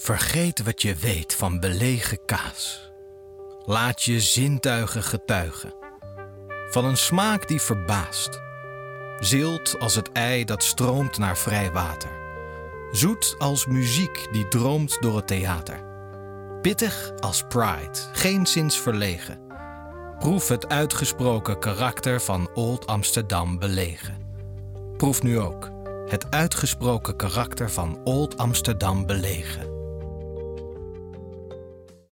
Vergeet wat je weet van belegen kaas. Laat je zintuigen getuigen van een smaak die verbaast. Zilt als het ei dat stroomt naar vrij water. Zoet als muziek die droomt door het theater. Pittig als Pride, geenszins verlegen. Proef het uitgesproken karakter van Old Amsterdam belegen. Proef nu ook het uitgesproken karakter van Old Amsterdam belegen.